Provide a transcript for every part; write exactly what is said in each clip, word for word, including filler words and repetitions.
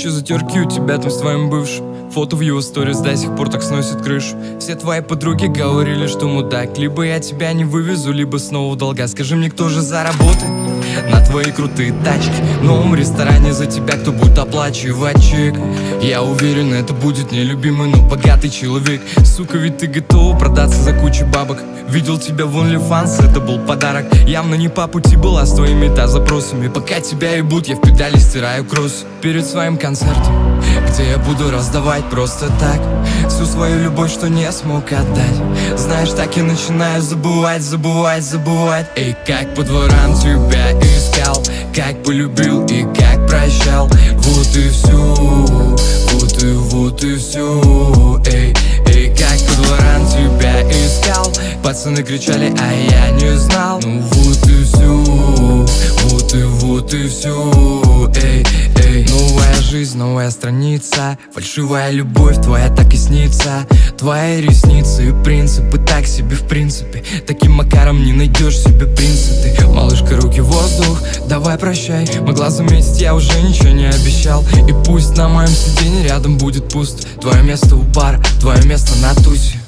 Куча затерки у тебя там с твоим бывшим. Фото в его сторис до сих пор так сносит крышу. Все твои подруги говорили, что мудак. Либо я тебя не вывезу, либо снова в долга. Скажи мне, кто же заработает на твои крутые тачки? В новом ресторане за тебя кто будет оплачивать чек? Я уверен, это будет нелюбимый, но богатый человек. Сука, ведь ты готова продаться за кучу бабок. Видел тебя в OnlyFans, это был подарок. Явно не по пути была с твоими-то запросами. Пока тебя ебут, я в педали стираю кросс. Перед своим концертом, где я буду раздавать просто так всю свою любовь, что не смог отдать. Знаешь, так и начинаю забывать, забывать, забывать. Эй, как по дворам тебя искал, как полюбил и как прощал. Вот и все, вот и вот и все. Эй, эй, как по дворам тебя искал. Пацаны кричали, а я не знал. Ну вот и все, вот и вот и все. Эй, эй, новая жизнь, новая страница. Фальшивая любовь твоя так и снится. Твои ресницы и принципы так себе в принципе. Таким макаром не найдешь себе принца ты. Малышка, руки в воздух, давай прощай. Могла заметить, я уже ничего не обещал. И пусть на моем сиденье рядом будет пуст. Твое место у бара, твое место на тусе.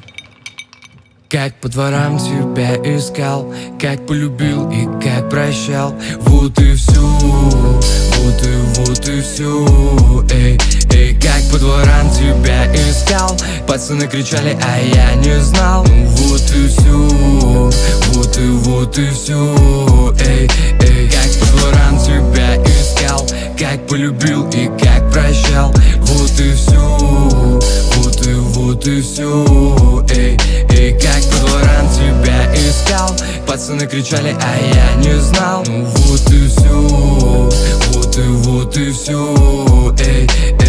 Как по дворам тебя искал, как полюбил и как прощал. Вот и все, вот и вот и все. Эй, эй, как по дворам тебя искал. Пацаны кричали, а я не знал. Ну вот и все, вот и вот и все. Эй, эй, как по дворам тебя искал, как полюбил и как прощал. Вот и все, вот и вот и все. Эй, эй, как по дворам тебя искал. Пацаны кричали, а я не знал. Ну вот и все, вот и вот и все. Эй, эй.